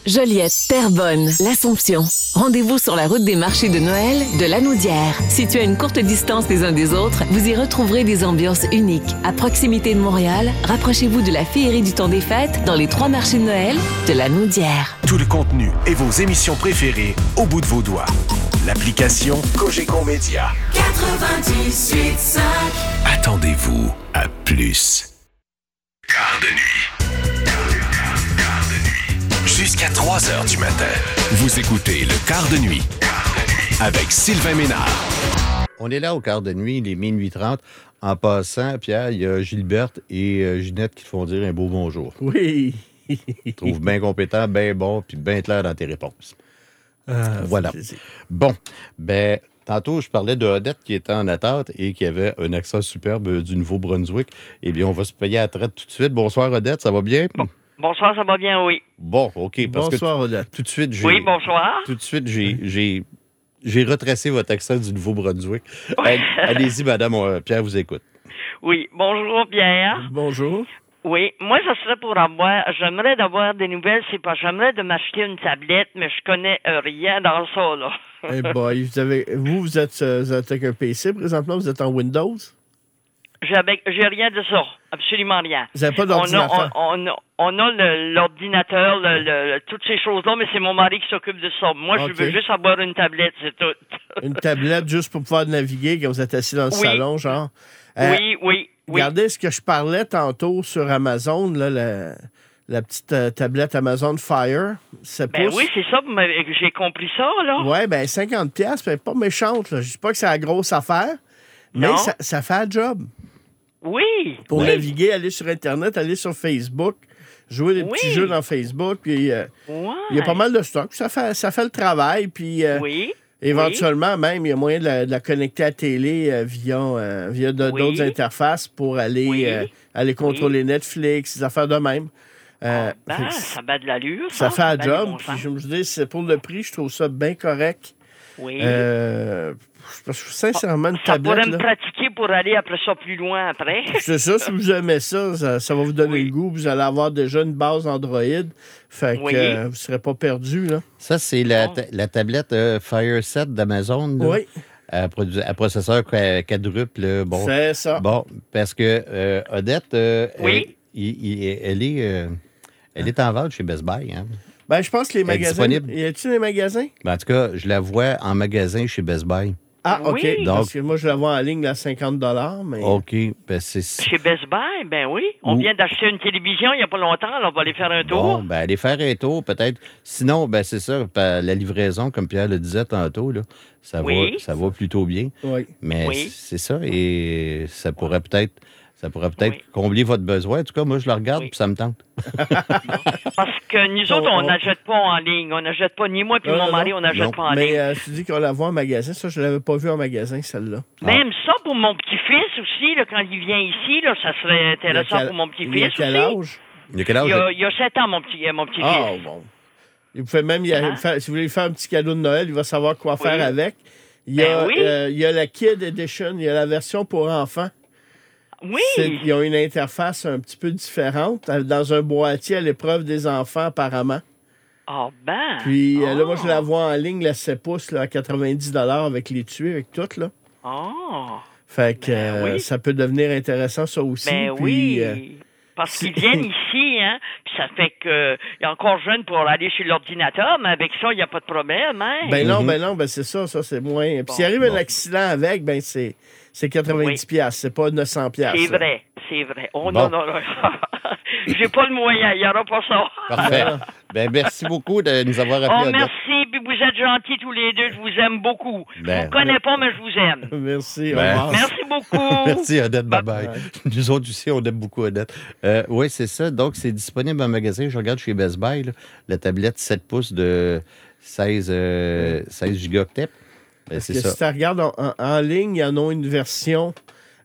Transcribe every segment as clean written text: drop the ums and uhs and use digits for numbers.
Joliette, Terrebonne, l'Assomption. Rendez-vous sur la route des marchés de Noël de Lanaudière. Située à une courte distance les uns des autres, vous y retrouverez des ambiances uniques. À proximité de Montréal, rapprochez-vous de la féerie du temps des fêtes dans les 3 marchés de Noël de Lanaudière. Tout le contenu et vos émissions préférées au bout de vos doigts. L'application Cogeco Média. 98.5. Attendez-vous à plus. Quart de nuit. Jusqu'à 3 heures du matin. Vous écoutez le Quart de nuit avec Sylvain Ménard. On est là au quart de nuit, il est minuit 30. En passant, Pierre, il y a Gilberte et Ginette qui te font dire un beau bonjour. Oui. Je trouve bien compétent, bien bon, puis bien clair dans tes réponses. Voilà. Bon, ben, tantôt, je parlais de Odette qui était en attente et qui avait un accent superbe du Nouveau-Brunswick. Eh bien, on va se payer à la traite tout de suite. Bonsoir, Odette, ça va bien? Bon. Bonsoir, ça va bien, oui. Bon, OK. Parce bonsoir, que Odette. Tout de suite, Oui, bonsoir. Tout de suite, j'ai retracé votre accent du Nouveau-Brunswick. Allez-y, madame, Pierre vous écoute. Oui, bonjour, Pierre. Bonjour. Oui, moi, ça serait j'aimerais d'avoir des nouvelles, j'aimerais de m'acheter une tablette, mais je connais rien dans ça, là. Eh boy, vous êtes avec un PC présentement, vous êtes en Windows? J'ai rien de ça, absolument rien. Vous n'avez pas d'ordinateur? On a l'ordinateur, toutes ces choses-là, mais c'est mon mari qui s'occupe de ça. Moi, je veux juste avoir une tablette, c'est tout. Une tablette juste pour pouvoir naviguer quand vous êtes assis dans le salon, genre? Oui. Regardez ce que je parlais tantôt sur Amazon, là, la petite tablette Amazon Fire. Oui, c'est ça, j'ai compris ça, là. Oui, 50$, mais pas méchante. Là. Je dis pas que c'est la grosse affaire, mais ça fait un job. Oui. Pour naviguer, aller sur Internet, aller sur Facebook, jouer des petits jeux dans Facebook, puis il y a pas mal de stock. Ça fait le travail, puis éventuellement, même, il y a moyen de la connecter à la télé via d'autres interfaces pour aller contrôler Netflix, des affaires de même. Ça bat de l'allure. Ça fait un job. Puis je me dis, c'est pour le prix, je trouve ça bien correct. Oui. Parce que sincèrement, une tablette... Ça pourrait me pratiquer pour aller après ça plus loin après. C'est ça, si vous aimez ça va vous donner le goût. Vous allez avoir déjà une base Android. Fait que vous ne serez pas perdu, là. Ça, c'est la tablette Fire 7 d'Amazon. Là. Oui. À processeur quadruple. Bon. C'est ça. Bon, parce que Odette, elle est en vente chez Best Buy, hein? Je pense que les magasins... Y a-t-il des magasins? En tout cas, je la vois en magasin chez Best Buy. Ah, OK. Oui. Donc, parce que moi, je la vois en ligne à $50, mais... OK. C'est... Chez Best Buy, oui. On vient d'acheter une télévision il n'y a pas longtemps, alors on va aller faire un tour. Bon, aller faire un tour, peut-être. Sinon, c'est ça, la livraison, comme Pierre le disait tantôt, là, ça va plutôt bien. Oui. Mais c'est ça, et ça pourrait peut-être combler votre besoin. En tout cas, moi, je le regarde puis ça me tente. Parce que nous autres, on n'achète pas en ligne. On n'achète pas, ni moi puis mon mari, on n'achète pas en ligne. Mais tu dis qu'on la voit en magasin. Ça, je ne l'avais pas vu en magasin, celle-là. Même ça, pour mon petit-fils aussi, là, quand il vient ici, là, ça serait intéressant pour mon petit-fils aussi. Il a quel âge? Il a quel âge? Il a 7 ans, mon petit-fils. Ah, bon. Il pouvait même, si vous voulez lui faire un petit cadeau de Noël, il va savoir quoi faire avec. Il y a la Kid Edition, il y a la version pour enfants. Oui. Ils ont une interface un petit peu différente, dans un boîtier à l'épreuve des enfants, apparemment. Ah ben! Puis là, moi, je la vois en ligne, la 7 pouces, là, à 90$ avec l'étui, avec tout, là. Oh! Fait que ça peut devenir intéressant, ça aussi. Parce qu'ils viennent ici, hein, puis ça fait qu'il est encore jeune pour aller chez l'ordinateur, mais avec ça, il n'y a pas de problème, hein? Non, c'est ça, c'est moins... Puis s'il arrive un accident avec, c'est 90$, c'est pas 900$. C'est vrai. Oh non. J'ai pas le moyen, il n'y aura pas ça. Parfait. Merci beaucoup de nous avoir appelé. Merci, puis vous êtes gentils tous les deux, je vous aime beaucoup. Je vous connais pas, mais je vous aime. Merci, au revoir. Merci beaucoup. Merci, Odette, bye-bye. Nous autres aussi, on aime beaucoup Odette. Oui, c'est ça. Donc, c'est disponible en magasin. Je regarde chez Best Buy, là, la tablette 7 pouces de 16 gigaoctets. Si tu regardes en ligne, il y en a une version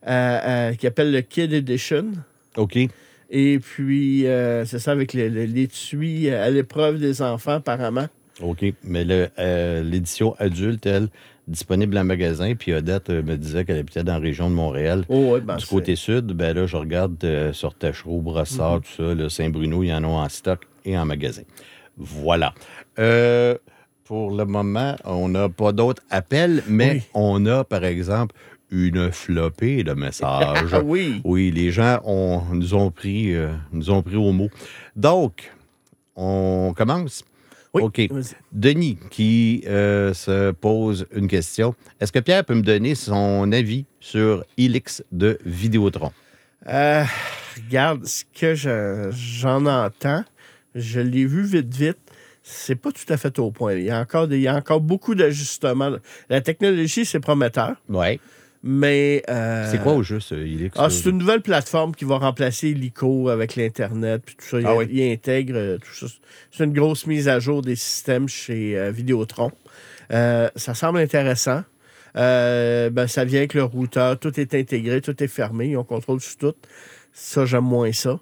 qui appelle le Kid Edition. OK. Et puis, c'est ça, avec l'étui à l'épreuve des enfants, apparemment. OK. Mais l'édition adulte, elle, disponible en magasin. Puis Odette me disait qu'elle habitait dans la région de Montréal. Du côté sud, là, je regarde sur Tachereau, Brossard, tout ça, Saint-Bruno, il y en a en stock et en magasin. Voilà. Pour le moment, on n'a pas d'autres appels, mais on a, par exemple, une flopée de messages. Oui. Oui, les gens nous ont pris au mot. Donc, on commence? Oui. OK. Denis qui se pose une question. Est-ce que Pierre peut me donner son avis sur Helix de Vidéotron? Regarde, ce que j'en entends, je l'ai vu vite. C'est pas tout à fait au point. Il y a encore beaucoup d'ajustements. La technologie, c'est prometteur. Oui. Mais. C'est quoi au juste, Helix? C'est une nouvelle plateforme qui va remplacer l'ICO avec l'Internet. Puis tout ça. Il intègre tout ça. C'est une grosse mise à jour des systèmes chez Vidéotron. Ça semble intéressant. Ça vient avec le routeur. Tout est intégré, tout est fermé. On contrôle sur tout. Ça, j'aime moins ça.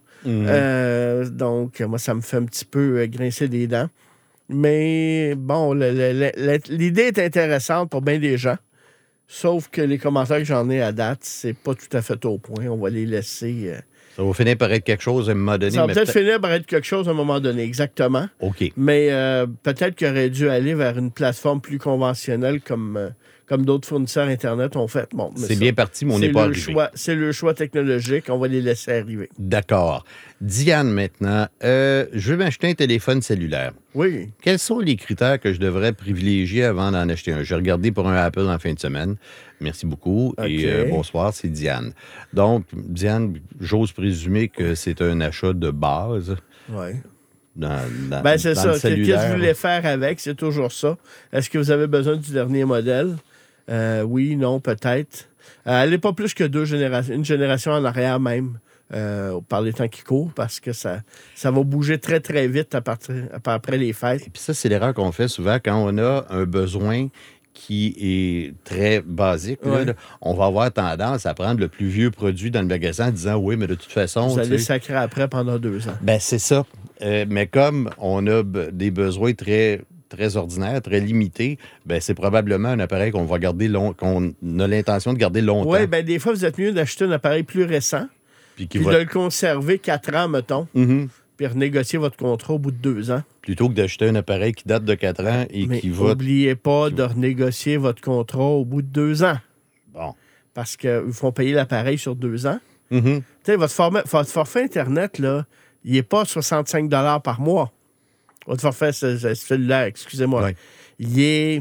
Donc, moi, ça me fait un petit peu grincer des dents. Mais bon, l'idée est intéressante pour bien des gens. Sauf que les commentaires que j'en ai à date, c'est pas tout à fait au point. On va les laisser. Ça va finir par être quelque chose à un moment donné. Ça va peut-être finir par être quelque chose à un moment donné, exactement. OK. Mais peut-être qu'il aurait dû aller vers une plateforme plus conventionnelle comme d'autres fournisseurs Internet ont fait. Bon, c'est bien parti, mais on n'est pas arrivé. C'est le choix technologique. On va les laisser arriver. D'accord. Diane, maintenant, je veux m'acheter un téléphone cellulaire. Oui. Quels sont les critères que je devrais privilégier avant d'en acheter un? J'ai regardé pour un Apple en fin de semaine. Merci beaucoup. Okay. Et bonsoir, c'est Diane. Donc, Diane, j'ose présumer que c'est un achat de base. Oui. C'est ça. Qu'est-ce que vous voulez faire avec? C'est toujours ça. Est-ce que vous avez besoin du dernier modèle? Oui, non, peut-être. Elle n'est pas plus que une génération en arrière même, par les temps qui courent, parce que ça va bouger très, très vite après les fêtes. Et puis ça, c'est l'erreur qu'on fait souvent quand on a un besoin qui est très basique. Ouais. Là, on va avoir tendance à prendre le plus vieux produit dans le magasin en disant « Oui, mais de toute façon... » Vous allez sacrer après pendant 2 ans. Ben c'est ça. Mais comme on a des besoins très... très ordinaire, très limité, ben c'est probablement un appareil qu'on va garder qu'on a l'intention de garder longtemps. Oui, bien des fois, vous êtes mieux d'acheter un appareil plus récent, puis de le conserver 4 ans, mettons, puis renégocier votre contrat au bout de 2 ans. Plutôt que d'acheter un appareil qui date de 4 ans et qui va... n'oubliez pas de renégocier votre contrat au bout de 2 ans. Bon. Parce qu'ils font payer l'appareil sur 2 ans. Mm-hmm. Tu sais, votre forfait Internet, là, il n'est pas 65 $ par mois. Votre forfait cellulaire, excusez-moi. Ouais. Il est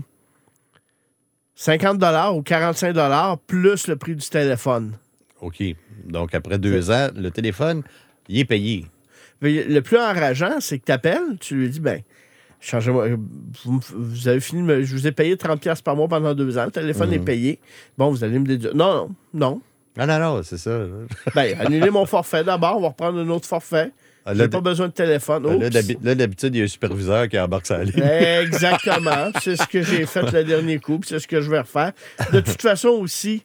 50 $ ou 45 $ plus le prix du téléphone. OK. Donc, après 2 ans, le téléphone, il est payé. Mais le plus enrageant, c'est que tu appelles, tu lui dis, changez-moi, vous avez fini, je vous ai payé 30 $ par mois pendant 2 ans, le téléphone est payé. Bon, vous allez me dire, non. Non, c'est ça. Annulez mon forfait d'abord, on va reprendre un autre forfait. J'ai pas besoin de téléphone. Là, d'habitude, il y a un superviseur qui embarque sa ligne. Exactement. C'est ce que j'ai fait le dernier coup, puis c'est ce que je vais refaire. De toute façon aussi,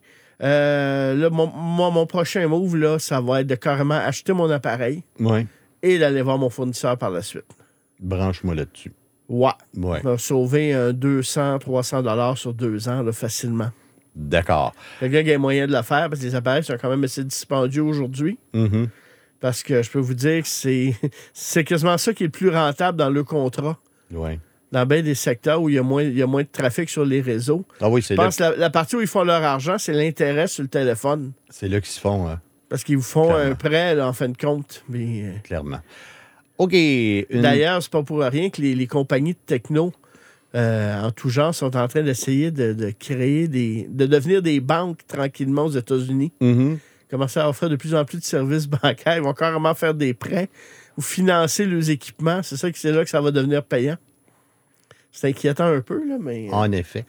mon prochain move, là, ça va être de carrément acheter mon appareil et d'aller voir mon fournisseur par la suite. Branche-moi là-dessus. Ouais. Ça va sauver 200-300 $ sur 2 ans, là, facilement. D'accord. Quelqu'un qui a moyen de le faire, parce que les appareils sont quand même assez dispendieux aujourd'hui. Mm-hmm. Parce que je peux vous dire que c'est quasiment ça qui est le plus rentable dans le contrat. Oui. Dans bien des secteurs où il y a moins de trafic sur les réseaux. Ah oui, c'est là. Je pense que la partie où ils font leur argent, c'est l'intérêt sur le téléphone. C'est là qu'ils se font. Hein? Parce qu'ils vous font Clairement. un prêt, là, en fin de compte. Mais, Clairement. OK. D'ailleurs, c'est pas pour rien que les compagnies de techno en tout genre sont en train d'essayer de créer de devenir des banques tranquillement aux États-Unis. Mm-hmm. Commencer à offrir de plus en plus de services bancaires. Ils vont carrément faire des prêts ou financer leurs équipements. C'est là que ça va devenir payant. C'est inquiétant un peu, là, mais... En effet.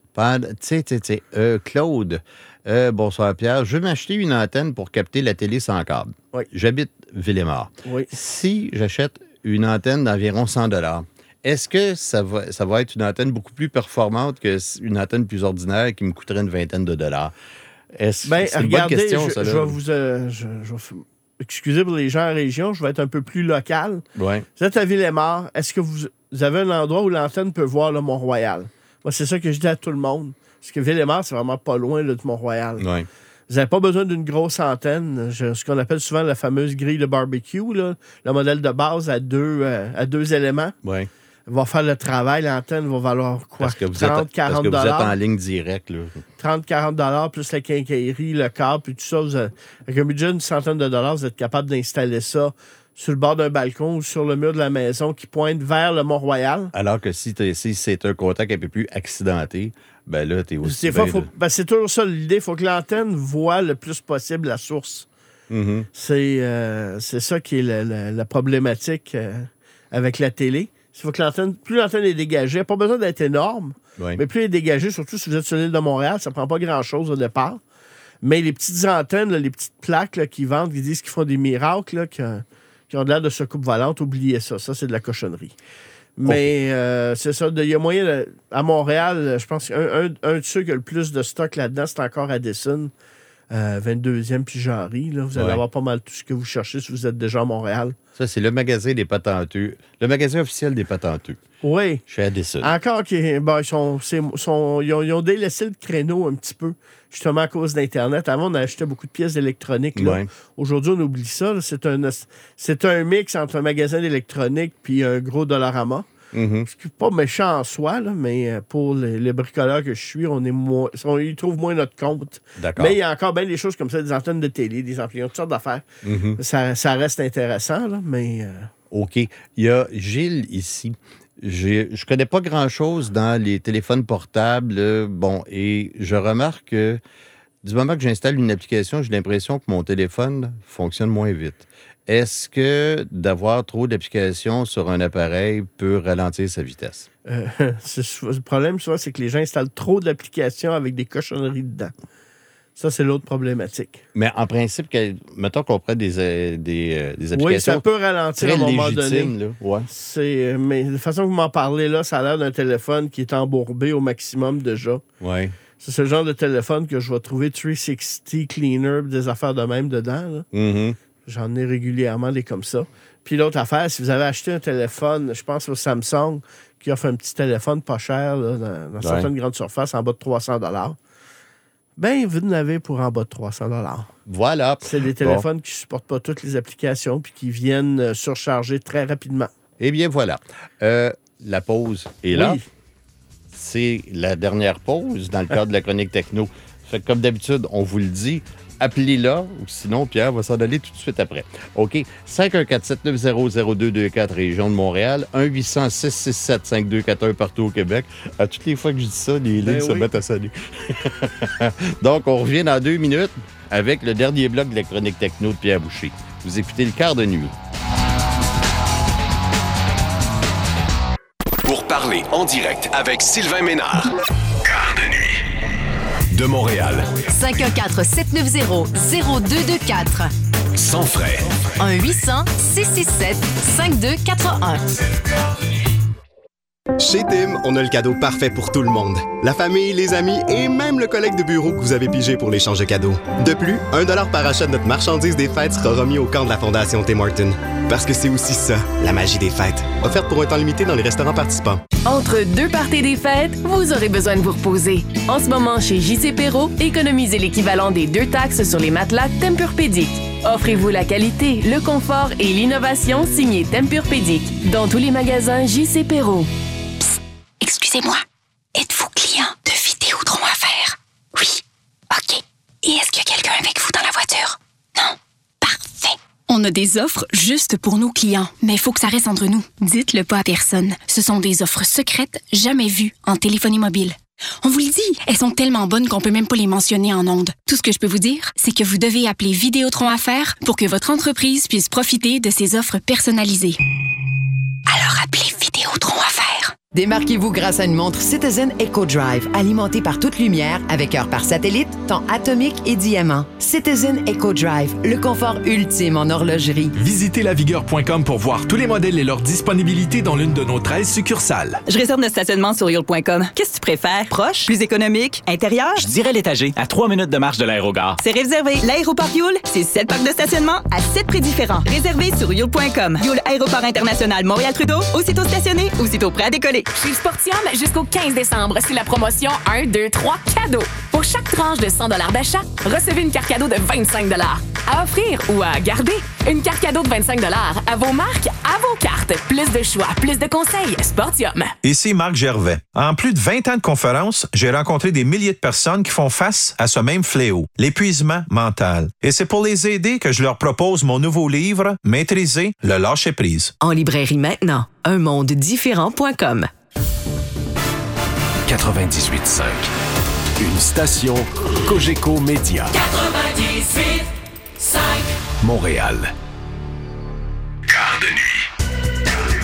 Claude, bonsoir Pierre. Je veux m'acheter une antenne pour capter la télé sans câble. Oui. J'habite Villemort. Oui. Si j'achète une antenne d'environ 100 $, est-ce que ça va être une antenne beaucoup plus performante qu'une antenne plus ordinaire qui me coûterait une vingtaine de dollars? C'est une bonne question, ça. Je vais vous... Excusez pour les gens en région, je vais être un peu plus local. Ouais. Vous êtes à Villemort, est-ce que vous avez un endroit où l'antenne peut voir le Mont-Royal? Moi, c'est ça que je dis à tout le monde. Parce que Villemort, c'est vraiment pas loin là, de Mont-Royal. Ouais. Vous n'avez pas besoin d'une grosse antenne. Ce qu'on appelle souvent la fameuse grille de barbecue, là, le modèle de base à deux éléments. Oui. Va faire le travail. L'antenne va valoir quoi? 30-40 $. Parce que vous êtes en ligne directe. 30-40 $, plus la quincaillerie, le câble, puis tout ça. Avec un budget d'une centaine de dollars, vous êtes capable d'installer ça sur le bord d'un balcon ou sur le mur de la maison qui pointe vers le Mont-Royal. Alors que si c'est un contact un peu plus accidenté, ben là, t'es aussi c'est toujours ça l'idée. Il faut que l'antenne voit le plus possible la source. Mm-hmm. C'est ça qui est la problématique avec la télé. Faut que plus l'antenne est dégagée, pas besoin d'être énorme, mais plus elle est dégagée, surtout si vous êtes sur l'île de Montréal, ça prend pas grand-chose au départ. Mais les petites antennes, là, les petites plaques là, qui vendent, qui disent qu'ils font des miracles, là, qui ont l'air de soucoupe volante, oubliez ça. Ça, c'est de la cochonnerie. Mais c'est ça. Il y a moyen... à Montréal, je pense qu'un de ceux qui a le plus de stock là-dedans, c'est encore Addison. 22e puis Jarry. Là, vous allez avoir pas mal tout ce que vous cherchez si vous êtes déjà à Montréal. Ça, c'est le magasin des patenteux. Le magasin officiel des patenteux. Oui. Chez Addison. Encore ils ont délaissé le créneau un petit peu, justement à cause d'Internet. Avant, on achetait beaucoup de pièces d'électronique. Là. Aujourd'hui, on oublie ça. Là. C'est un mix entre un magasin d'électronique puis un gros Dollarama. Mm-hmm. Ce qui n'est pas méchant en soi, là, mais pour les bricoleurs que je suis, ils trouvent moins notre compte. D'accord. Mais il y a encore bien des choses comme ça, des antennes de télé, des amplificateurs, toutes sortes d'affaires. Mm-hmm. Ça reste intéressant, là, mais... OK. Il y a Gilles ici. Je connais pas grand-chose dans les téléphones portables. Et je remarque que du moment que j'installe une application, j'ai l'impression que mon téléphone fonctionne moins vite. Est-ce que d'avoir trop d'applications sur un appareil peut ralentir sa vitesse? Le problème, souvent, c'est que les gens installent trop d'applications avec des cochonneries dedans. Ça, c'est l'autre problématique. Mais en principe, mettons qu'on prend des applications... Oui, ça peut ralentir à un moment donné. Là. Ouais. Mais de la façon que vous m'en parlez, là, ça a l'air d'un téléphone qui est embourbé au maximum déjà. Oui. C'est ce genre de téléphone que je vais trouver 360 cleaner, des affaires de même dedans. Là. Mm-hmm. J'en ai régulièrement des comme ça. Puis l'autre affaire, si vous avez acheté un téléphone, je pense au Samsung, qui offre un petit téléphone pas cher là, dans certaines grandes surfaces, en bas de 300 $, ben vous en avez pour en bas de 300 $. Voilà. C'est des téléphones qui ne supportent pas toutes les applications puis qui viennent surcharger très rapidement. Eh bien, voilà. La pause est là. Oui. C'est la dernière pause dans le cadre de la chronique techno. Fait que, comme d'habitude, on vous le dit, appelez là, ou sinon, Pierre va s'en aller tout de suite après. OK. 514-790-0224, région de Montréal. 1-800-667-5241 partout au Québec. À toutes les fois que je dis ça, les lignes se mettent à sonner. Donc, on revient dans 2 minutes avec le dernier bloc de la chronique techno de Pierre Boucher. Vous écoutez le quart de nuit. Pour parler en direct avec Sylvain Ménard. Quart de nuit. De Montréal. 514-790-0224. Sans frais. 1-800-667-5241. Chez Tim, on a le cadeau parfait pour tout le monde. La famille, les amis et même le collègue de bureau que vous avez pigé pour l'échange de cadeaux. De plus, 1 $ par achat de notre marchandise des fêtes sera remis au camp de la Fondation Tim Hortons. Parce que c'est aussi ça, la magie des fêtes. Offerte pour un temps limité dans les restaurants participants. Entre 2 parties des fêtes, vous aurez besoin de vous reposer. En ce moment, chez JC Perrot, économisez l'équivalent des 2 taxes sur les matelas Tempur-Pedic. Offrez-vous la qualité, le confort et l'innovation signée Tempur-Pedic. Dans tous les magasins JC Perrot. Excusez-moi, êtes-vous client de Vidéotron Affaires? Oui. OK. Et est-ce qu'il y a quelqu'un avec vous dans la voiture? Non? Parfait. On a des offres juste pour nos clients, mais il faut que ça reste entre nous. Dites-le pas à personne. Ce sont des offres secrètes jamais vues en téléphonie mobile. On vous le dit, elles sont tellement bonnes qu'on peut même pas les mentionner en ondes. Tout ce que je peux vous dire, c'est que vous devez appeler Vidéotron Affaires pour que votre entreprise puisse profiter de ces offres personnalisées. Alors appelez Vidéotron Affaires. Démarquez-vous grâce à une montre Citizen Eco Drive, alimentée par toute lumière, avec heure par satellite, temps atomique et diamant. Citizen EcoDrive, le confort ultime en horlogerie. Visitez lavigueur.com pour voir tous les modèles et leur disponibilité dans l'une de nos 13 succursales. Je réserve notre stationnement sur yule.com. Qu'est-ce que tu préfères? Proche? Plus économique? Intérieur? Je dirais l'étagé, à 3 minutes de marche de l'aérogare. C'est réservé. L'aéroport Yule, c'est 7 parcs de stationnement à 7 prix différents. Réservé sur yule.com. Yule Aéroport International Montréal-Trudeau. Aussitôt stationné, aussitôt prêt à décoller. Chez Sportium, jusqu'au 15 décembre, c'est la promotion 1, 2, 3 cadeaux. Pour chaque tranche de 100 d'achat, recevez une carte cadeau de 25 à offrir ou à garder. Une carte cadeau de 25 à vos marques, à vos cartes. Plus de choix, plus de conseils. Sportium. Ici Marc Gervais. En plus de 20 ans de conférences, j'ai rencontré des milliers de personnes qui font face à ce même fléau, l'épuisement mental. Et c'est pour les aider que je leur propose mon nouveau livre, Maîtriser le lâcher-prise. En librairie maintenant, unmondedifférent.com. 98.5. Une station Cogeco Média. 98.5. Montréal. Quart de nuit.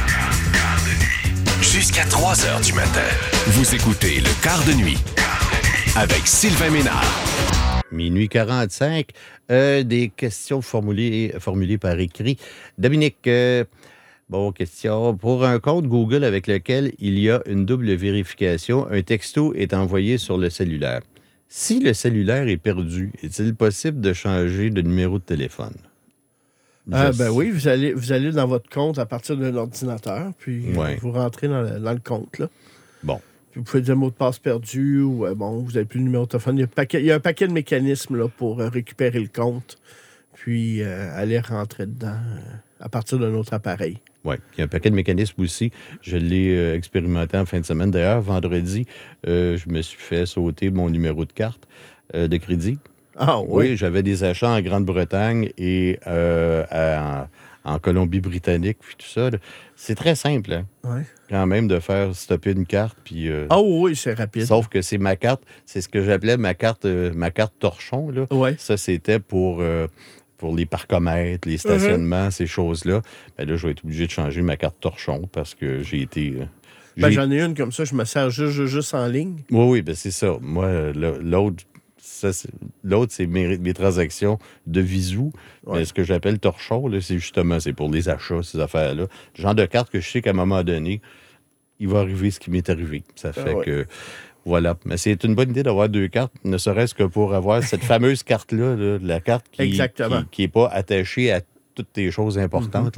Jusqu'à 3 heures du matin. Vous écoutez le Quart de nuit. Avec Sylvain Ménard. Minuit 45. Des questions formulées par écrit. Dominique, bon, question. Pour un compte Google avec lequel il y a une double vérification, un texto est envoyé sur le cellulaire. Si le cellulaire est perdu, est-il possible de changer de numéro de téléphone? Oui, vous allez dans votre compte à partir d'un ordinateur, puis vous rentrez dans le compte. Là. Bon. Puis vous pouvez dire mot de passe perdu ou vous n'avez plus le numéro de téléphone. Il y a un paquet de mécanismes là, pour récupérer le compte, puis aller rentrer dedans à partir d'un autre appareil. Oui, il y a un paquet de mécanismes aussi. Je l'ai expérimenté en fin de semaine. D'ailleurs, vendredi, je me suis fait sauter mon numéro de carte de crédit. Ah oui? Oui, j'avais des achats en Grande-Bretagne et en Colombie-Britannique, puis tout ça. Là. C'est très simple, hein? Oui. Quand même, de faire stopper une carte, puis... oui, c'est rapide. Sauf que c'est ma carte, c'est ce que j'appelais ma carte torchon, là. Oui. Ça, c'était pour les parcomètres, les stationnements, ces choses-là. Ben là, je vais être obligé de changer ma carte torchon parce que j'ai été... j'en ai une comme ça, je me sers juste en ligne. Oui, ben c'est ça. Moi, l'autre, c'est mes transactions de visou. Mais ce que j'appelle torchon, là, c'est pour les achats, ces affaires-là. Le genre de carte que je sais qu'à un moment donné, il va arriver ce qui m'est arrivé. Ça fait que... Voilà. Mais c'est une bonne idée d'avoir 2 cartes, ne serait-ce que pour avoir cette fameuse carte-là, là, la carte qui n'est pas attachée à toutes tes choses importantes.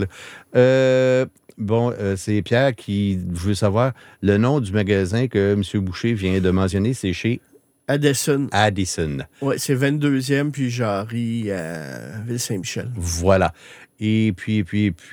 Là. C'est Pierre qui veut savoir le nom du magasin que M. Boucher vient de mentionner, c'est chez... Addison. Oui, c'est 22e, puis Jarry à Ville-Saint-Michel. Voilà. Et puis...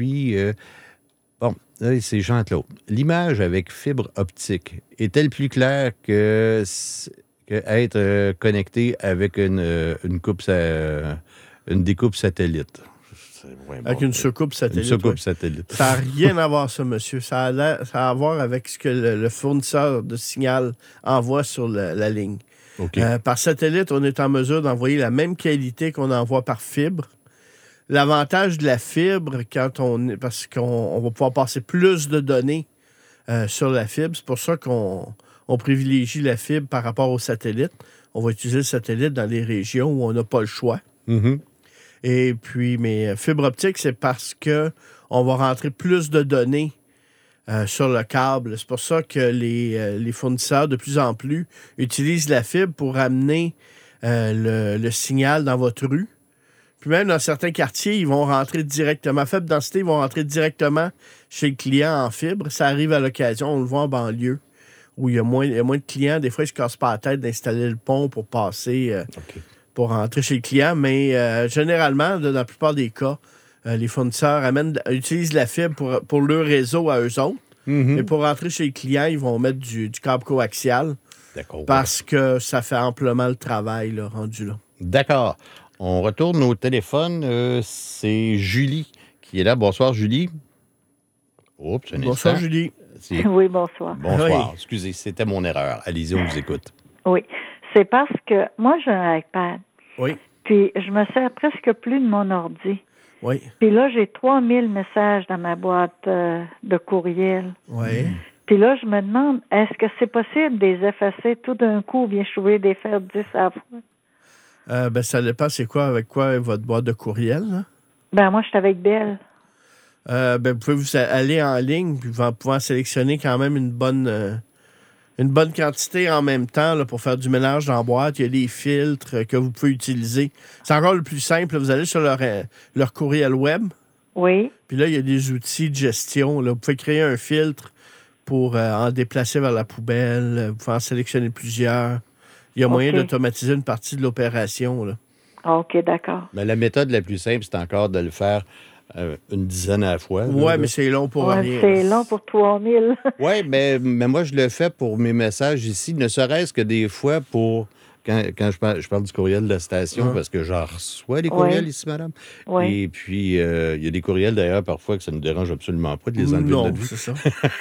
Là, c'est Jean-Claude. L'image avec fibre optique est-elle plus claire que être connecté avec une découpe satellite? Avec une soucoupe satellite. Une soucoupe satellite. Ça n'a rien à voir, ça, monsieur. Ça a à voir avec ce que le fournisseur de signal envoie sur la ligne. Okay. Par satellite, on est en mesure d'envoyer la même qualité qu'on envoie par fibre. L'avantage de la fibre, parce qu'on va pouvoir passer plus de données sur la fibre, c'est pour ça qu'on privilégie la fibre par rapport au satellite. On va utiliser le satellite dans les régions où on n'a pas le choix. Mm-hmm. Et puis, mais fibre optique, c'est parce qu'on va rentrer plus de données sur le câble. C'est pour ça que les fournisseurs, de plus en plus, utilisent la fibre pour amener le signal dans votre rue. Puis même dans certains quartiers, ils vont rentrer directement. À faible densité, ils vont rentrer directement chez le client en fibre. Ça arrive à l'occasion, on le voit en banlieue, où il y a moins de clients. Des fois, ils ne se cassent pas la tête d'installer le pont pour passer, pour rentrer chez le client. Mais généralement, dans la plupart des cas, les fournisseurs utilisent la fibre pour leur réseau à eux autres. Mm-hmm. Et pour rentrer chez le client, ils vont mettre du câble coaxial. D'accord. Parce que ça fait amplement le travail, là, rendu là. D'accord. On retourne au téléphone. C'est Julie qui est là. Bonsoir, Julie. Oups, bonsoir, Julie. Oui, bonsoir. Bonsoir. Oui. Excusez, c'était mon erreur. Allez-y, on vous écoute. Oui. C'est parce que moi, j'ai un iPad. Oui. Puis, je me sers presque plus de mon ordi. Oui. Puis là, j'ai 3000 messages dans ma boîte de courriel. Oui. Puis là, je me demande, est-ce que c'est possible de les effacer tout d'un coup ou bien je vais les faire 10 à la fois? Ça dépend, c'est quoi, avec quoi votre boîte de courriel, là? Moi, je suis avec Belle. Vous pouvez aller en ligne, puis vous allez pouvoir sélectionner quand même une bonne quantité en même temps là, pour faire du ménage dans la boîte. Il y a des filtres que vous pouvez utiliser. C'est encore le plus simple. Là, vous allez sur leur courriel web. Oui. Puis là, il y a des outils de gestion. Là. Vous pouvez créer un filtre pour en déplacer vers la poubelle. Vous pouvez en sélectionner plusieurs. Il y a moyen d'automatiser une partie de l'opération. Là. OK, d'accord. Mais la méthode la plus simple, c'est encore de le faire une dizaine à la fois. Oui, mais c'est long pour rien. C'est long pour 3000. Oui, mais moi, je le fais pour mes messages ici, ne serait-ce que des fois pour... Quand je parle du courriel de la station, parce que j'en reçois des courriels ici, madame. Et puis, il y a des courriels, d'ailleurs, parfois, que ça ne nous dérange absolument pas de les enlever de notre vie. C'est ça.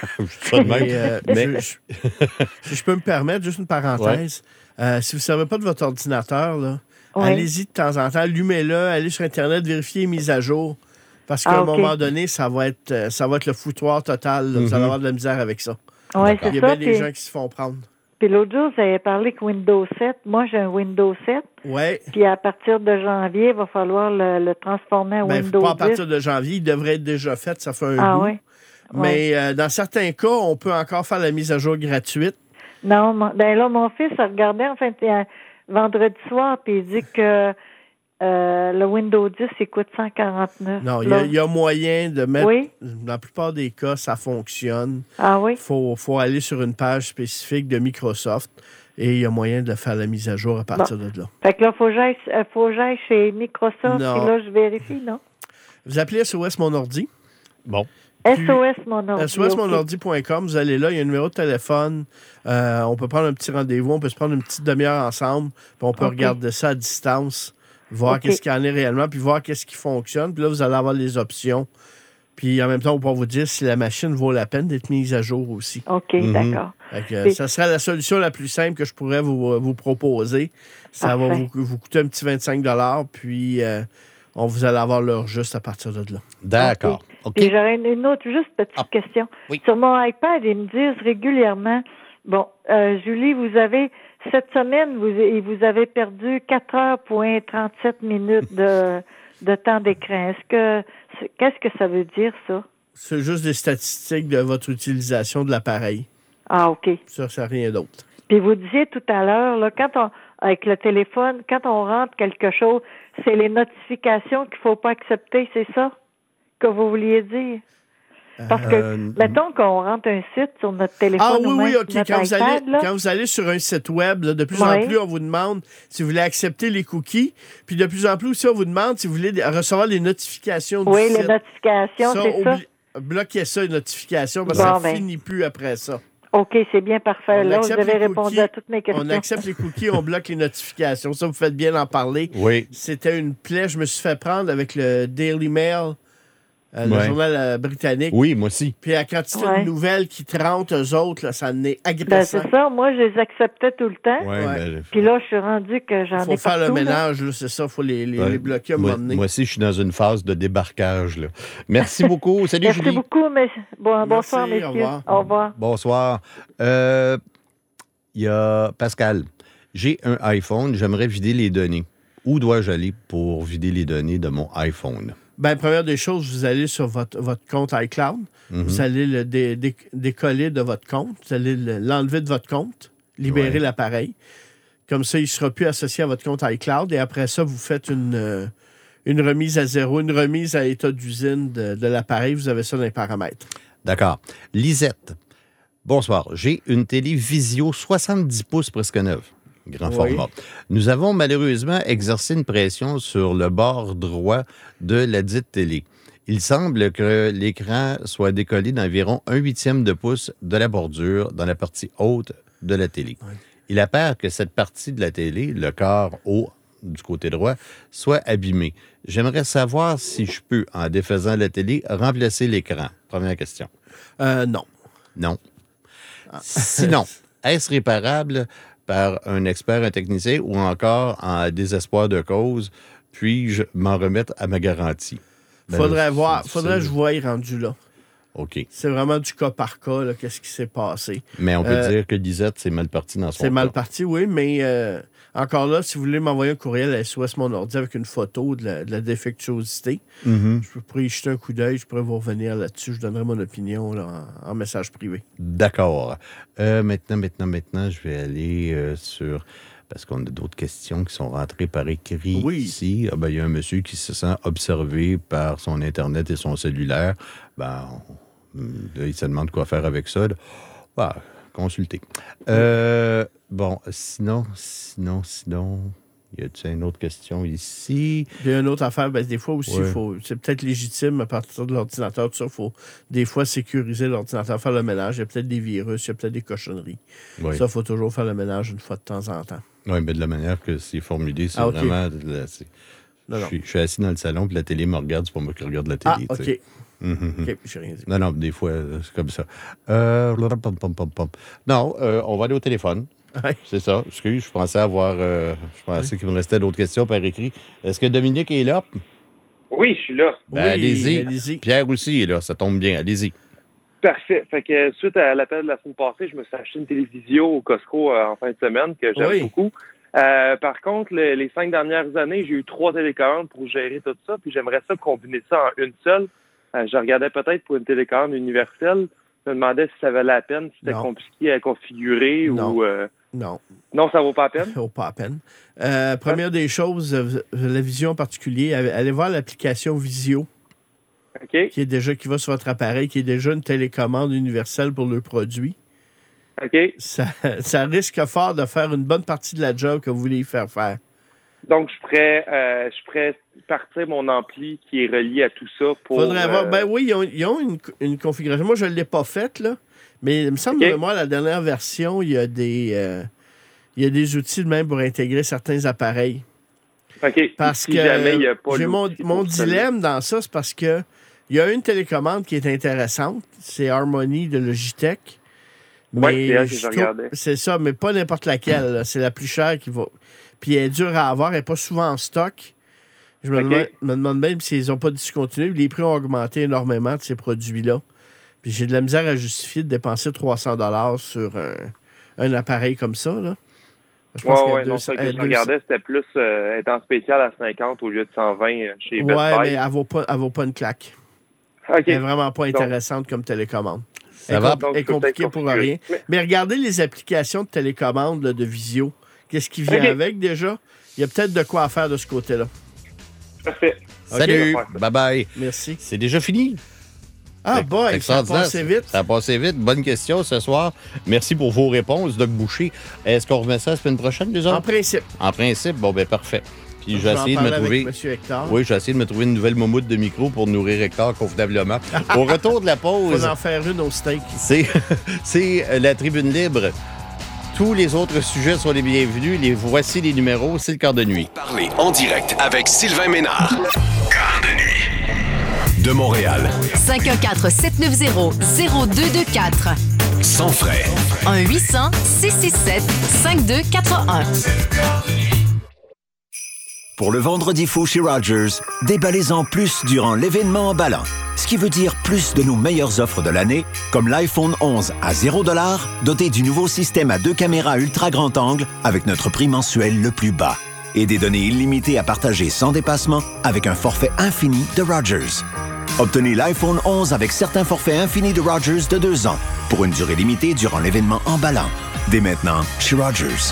Mais si je peux me permettre, juste une parenthèse. Si vous ne savez pas de votre ordinateur, là, allez-y de temps en temps, allumez-le, allez sur Internet, vérifiez les mises à jour. Parce qu'à un moment donné, ça va être le foutoir total. Vous allez avoir de la misère avec ça. Ouais, il y a bien des gens qui se font prendre. Puis l'autre jour, vous avez parlé que Windows 7. Moi, j'ai un Windows 7. Oui. Puis à partir de janvier, il va falloir le transformer en Windows 10. Pas à partir de janvier. Il devrait être déjà fait. Ça fait un bout. Oui. Mais dans certains cas, on peut encore faire la mise à jour gratuite. Non, mon fils a regardé vendredi soir, puis il dit que le Windows 10, il coûte 149. Non, il y a moyen de mettre... Oui? Dans la plupart des cas, ça fonctionne. Ah oui? Il faut aller sur une page spécifique de Microsoft et il y a moyen de faire la mise à jour à partir de là. Fait que là, il faut que j'aille chez Microsoft, non. Et là, je vérifie, non? Vous appelez SOS Mon Ordi. Bon. SOS Mon Ordi. SOSMonOrdi.com, vous allez là, il y a un numéro de téléphone. On peut prendre un petit rendez-vous, on peut se prendre une petite demi-heure ensemble, puis on peut regarder ça à distance. Voir qu'est-ce qu'il y en est réellement, puis voir qu'est-ce qui fonctionne. Puis là, vous allez avoir les options. Puis en même temps, on pourra vous dire si la machine vaut la peine d'être mise à jour aussi. OK, d'accord. Ça serait la solution la plus simple que je pourrais vous proposer. Ça va vous coûter un petit 25 $, puis vous allez avoir l'heure juste à partir de là. D'accord. Okay. Puis j'aurais une autre juste petite question. Oui. Sur mon iPad, ils me disent régulièrement, Julie, vous avez... Cette semaine, vous avez perdu 4 heures et 37 minutes de temps d'écran. Qu'est-ce que ça veut dire, ça? C'est juste des statistiques de votre utilisation de l'appareil. Ah, OK. Ça, c'est rien d'autre. Puis vous disiez tout à l'heure, là, avec le téléphone, quand on rentre quelque chose, c'est les notifications qu'il ne faut pas accepter, c'est ça que vous vouliez dire? Parce que, mettons qu'on rentre un site sur notre téléphone OK. Quand vous allez sur un site web, là, de plus en plus, on vous demande si vous voulez accepter les cookies. Puis de plus en plus aussi, on vous demande si vous voulez recevoir les notifications du site. Oui, les notifications, c'est ça. Bloquez ça, les notifications, parce que ça ne finit plus après ça. OK, c'est bien parfait. Là, vous avez répondu à toutes mes questions. On accepte les cookies, on bloque les notifications. Ça, vous faites bien d'en parler. Oui. C'était une plaie. Je me suis fait prendre avec le Daily Mail. Le journal britannique. Oui, moi aussi. Puis la quantité de nouvelles qui te rentrent, eux autres, là, ça en est agressant. C'est ça. Moi, je les acceptais tout le temps. Puis là, je suis rendu que j'en ai partout. Il faut faire le ménage, là, c'est ça. Il faut les bloquer à un moment donné. Moi aussi, je suis dans une phase de débarquage. Là. Merci beaucoup. Salut, Julie. Merci beaucoup. Bonsoir, messieurs. Au revoir. Bonsoir. Il y a Pascal. J'ai un iPhone. J'aimerais vider les données. Où dois-je aller pour vider les données de mon iPhone? Première des choses, vous allez sur votre compte iCloud. Vous allez le décoller de votre compte. Vous allez l'enlever de votre compte, libérer l'appareil. Comme ça, il ne sera plus associé à votre compte iCloud. Et après ça, vous faites une remise à zéro, une remise à état d'usine de l'appareil. Vous avez ça dans les paramètres. D'accord. Lisette, bonsoir. J'ai une télé Vizio 70 pouces presque neuve. Grand format. Nous avons malheureusement exercé une pression sur le bord droit de la dite télé. Il semble que l'écran soit décollé d'environ 1/8 de pouce de la bordure dans la partie haute de la télé. Oui. Il apparaît que cette partie de la télé, le quart haut du côté droit, soit abîmée. J'aimerais savoir si je peux, en défaisant la télé, remplacer l'écran. Première question. Non. Non. Sinon, est-ce réparable par un expert, un technicien, ou encore en désespoir de cause, puis-je m'en remettre à ma garantie? Faudrait que je voie rendu là. OK. C'est vraiment du cas par cas, là, qu'est-ce qui s'est passé. Mais on peut dire que Lisette, c'est mal parti dans son cas. C'est mal parti, oui, mais encore là, si vous voulez m'envoyer un courriel à SOS Mon Ordi avec une photo de la défectuosité, je pourrais y jeter un coup d'œil, je pourrais vous revenir là-dessus, je donnerai mon opinion là, en message privé. D'accord. Maintenant, je vais aller sur... Parce qu'on a d'autres questions qui sont rentrées par écrit ici. Il y a un monsieur qui se sent observé par son Internet et son cellulaire. Là, il se demande quoi faire avec ça. Consulter. Sinon, y a-t-il une autre question ici? Il y a une autre affaire, des fois aussi, c'est peut-être légitime à partir de l'ordinateur, tout ça, il faut des fois sécuriser l'ordinateur, faire le ménage. Il y a peut-être des virus, il y a peut-être des cochonneries. Oui. Ça, il faut toujours faire le ménage une fois de temps en temps. Oui, mais de la manière que c'est formulé, c'est vraiment... Je suis assis dans le salon, puis la télé me regarde, c'est pas moi qui regarde la télé. OK. T'sais. OK, j'ai rien dit. Non, des fois, c'est comme ça. Non, on va aller au téléphone. C'est ça. Excuse, je pensais qu'il me restait d'autres questions par écrit. Est-ce que Dominique est là? Oui, je suis là. Allez-y. Pierre aussi est là, ça tombe bien. Allez-y. Parfait. Fait que suite à l'appel de la semaine passée, je me suis acheté une télévision au Costco en fin de semaine que j'aime beaucoup. Par contre, les 5 dernières années, j'ai eu 3 télécommandes pour gérer tout ça, puis j'aimerais ça combiner ça en une seule. Je regardais peut-être pour une télécommande universelle. Je me demandais si ça valait la peine, si c'était compliqué à configurer ou... Non. Non, ça vaut pas la peine? Ça vaut pas la peine. Première des choses, la Visio en particulier, allez voir l'application Visio. Qui va sur votre appareil, qui est déjà une télécommande universelle pour le produit. OK. Ça risque fort de faire une bonne partie de la job que vous voulez y faire. Donc, je pourrais partir mon ampli qui est relié à tout ça pour... Faudrait avoir... oui, ils ont une configuration. Moi, je ne l'ai pas faite, là. Mais il me semble que moi, la dernière version, il y a des outils de même pour intégrer certains appareils. OK. Parce si que jamais il y a pas j'ai mon dilemme dans ça, c'est parce que il y a une télécommande qui est intéressante, c'est Harmony de Logitech. Oui, c'est elle que je regardais. C'est ça, mais pas n'importe laquelle. Là. C'est la plus chère qui va. Puis elle est dure à avoir, elle n'est pas souvent en stock. Je me demande même s'ils n'ont pas discontinué. Les prix ont augmenté énormément de ces produits-là. Puis j'ai de la misère à justifier de dépenser 300$ sur un appareil comme ça. Là. Non, ça que je regardais, c'était plus étant spécial à 50 au lieu de 120 chez Best Buy. Ouais, mais elle vaut pas une claque. Okay. Elle n'est vraiment pas intéressante comme télécommande. Elle est compliquée pour rien. Mais regardez les applications de télécommande là, de Visio. Qu'est-ce qui vient avec déjà? Il y a peut-être de quoi faire de ce côté-là. Parfait. Salut. Bye-bye. Merci. C'est déjà fini. Ah, boy, ça a passé vite. Ça a passé vite. Bonne question ce soir. Merci pour vos réponses, Doc Boucher. Est-ce qu'on remet ça la semaine prochaine, les autres? En principe. En principe? Bon, ben parfait. Puis je vais essayer de me trouver... Oui, je vais essayer de me trouver une nouvelle moumoute de micro pour nourrir Hector confortablement. Au retour de la pause... On va en faire une au steak. C'est la tribune libre. Tous les autres sujets sont les bienvenus. Voici les numéros. C'est le quart de nuit. Parlez en direct avec Sylvain Ménard. Quart de nuit. De Montréal. 514-790-0224. Sans frais. 1-800-667-5281. Pour le vendredi fou chez Rogers, déballez-en plus durant l'événement emballant. Ce qui veut dire plus de nos meilleures offres de l'année, comme l'iPhone 11 à 0$, doté du nouveau système à 2 caméras ultra grand angle avec notre prix mensuel le plus bas. Et des données illimitées à partager sans dépassement avec un forfait infini de Rogers. Obtenez l'iPhone 11 avec certains forfaits infinis de Rogers de 2 ans pour une durée limitée durant l'événement emballant. Dès maintenant, chez Rogers.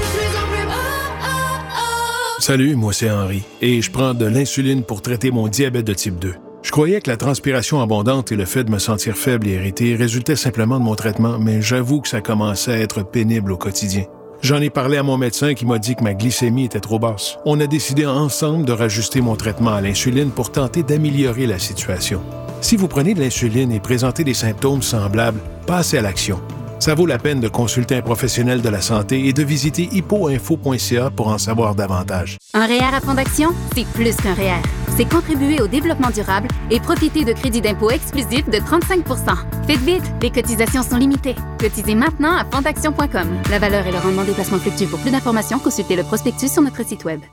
Salut, moi c'est Henri, et je prends de l'insuline pour traiter mon diabète de type 2. Je croyais que la transpiration abondante et le fait de me sentir faible et irrité résultaient simplement de mon traitement, mais j'avoue que ça commençait à être pénible au quotidien. J'en ai parlé à mon médecin qui m'a dit que ma glycémie était trop basse. On a décidé ensemble de rajuster mon traitement à l'insuline pour tenter d'améliorer la situation. Si vous prenez de l'insuline et présentez des symptômes semblables, passez à l'action. Ça vaut la peine de consulter un professionnel de la santé et de visiter hippoinfo.ca pour en savoir davantage. Un REER à fond d'action, c'est plus qu'un REER. C'est contribuer au développement durable et profiter de crédits d'impôt exclusifs de 35 %. Faites vite, les cotisations sont limitées. Cotisez maintenant à fondaction.com. La valeur et le rendement des placements fluctuent. Pour plus d'informations, consultez le prospectus sur notre site web.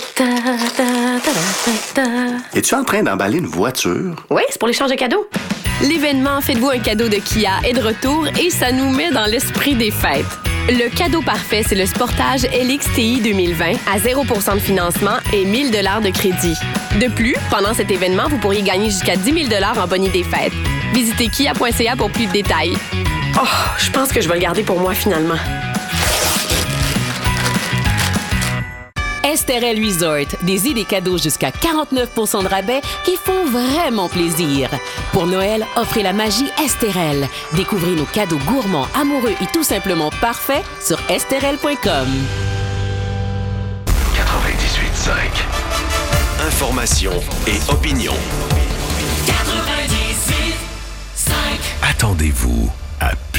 Es-tu en train d'emballer une voiture? Oui, c'est pour l'échange de cadeaux. L'événement Faites-vous un cadeau de Kia est de retour et ça nous met dans l'esprit des fêtes. Le cadeau parfait, c'est le Sportage LXTI 2020 à 0% de financement et 1 000 $ de crédit. De plus, pendant cet événement, vous pourriez gagner jusqu'à 10 000 $ en bonus des fêtes. Visitez kia.ca pour plus de détails. Oh, je pense que je vais le garder pour moi finalement. Esterel Resort, des idées cadeaux jusqu'à 49% de rabais qui font vraiment plaisir. Pour Noël, offrez la magie Esterel. Découvrez nos cadeaux gourmands, amoureux et tout simplement parfaits sur esterel.com. 98.5. Information et opinion. 98.5. Attendez-vous à